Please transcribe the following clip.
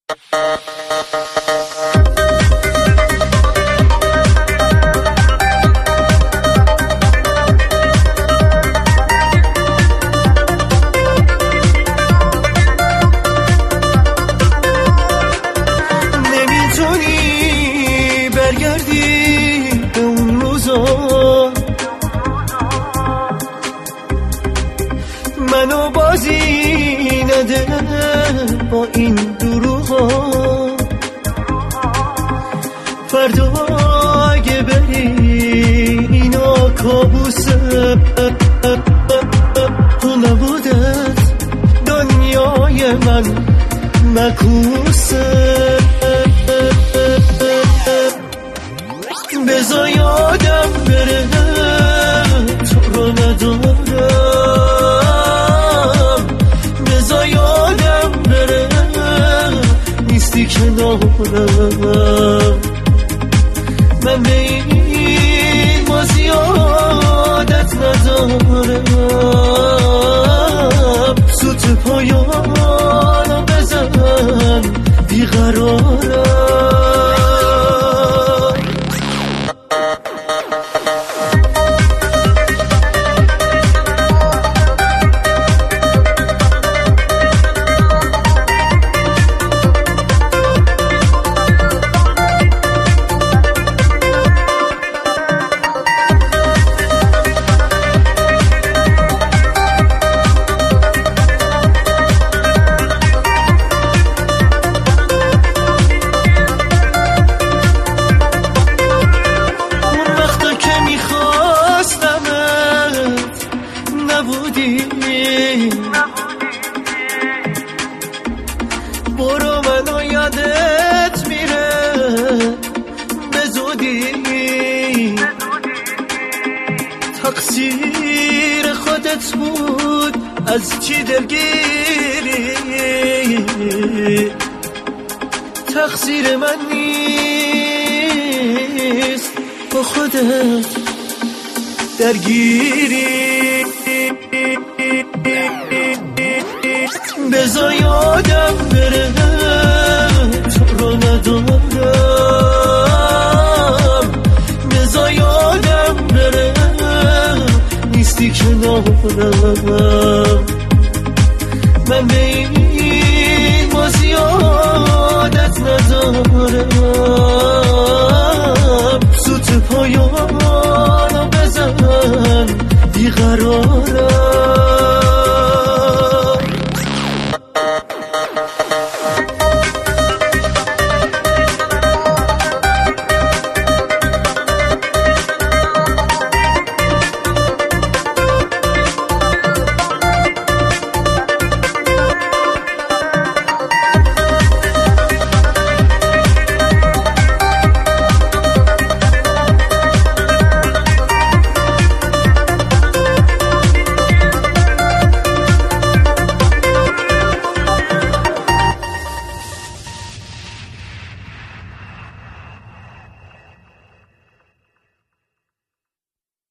نمیتونی برگردی به اون روزا، منو بازی نده با این دروغا. فردا اگه بری اینا کابوسه، تو نبودت دنیای من مکوسه. بذار یادم بره تو رو ندارم، بذار یادم بره نیستی کنارم. من به این بازی عادت ندارم، سوت پایانو بزن بیقرارم. برو منو یادت میره به زودی، تقصیر خودت بود از چی دلگیری، تقصیر من نیست با خودت درگیری. بذار یادم بره تو رو ندارم، بذار یادم بره نیستی کنارم.